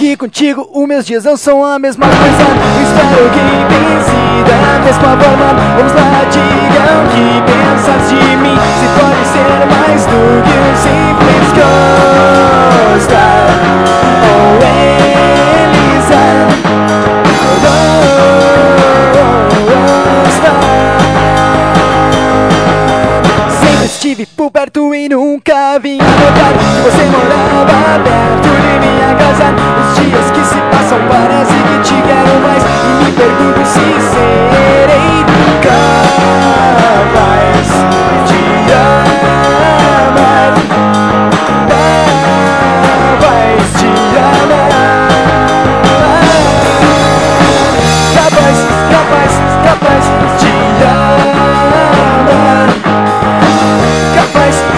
que contigo os meus dias não são a mesma coisa. Eu espero que pense da mesma forma. Vamos lá, diga o que pensas de mim. Se pode ser mais do que um simples gostar. Oh, Elisa, sempre estive por perto e nunca vim notar que você morava perto de minha casa. Os dias que se passam parece que te quero mais, e me pergunto se serei capaz de amar, capaz de amar, capaz de amar, capaz de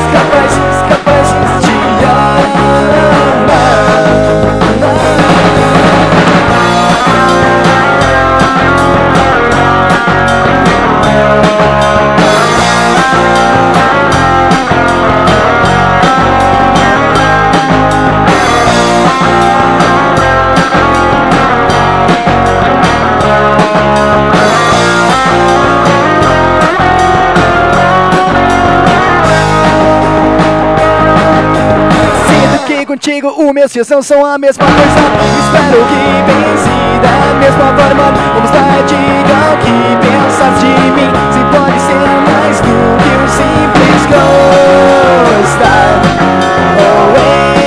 contigo os meus dias não são a mesma coisa. Espero que pense da mesma forma. Vamos lá, diga o que pensas de mim. Se pode ser mais do que um simples gostar. Oh,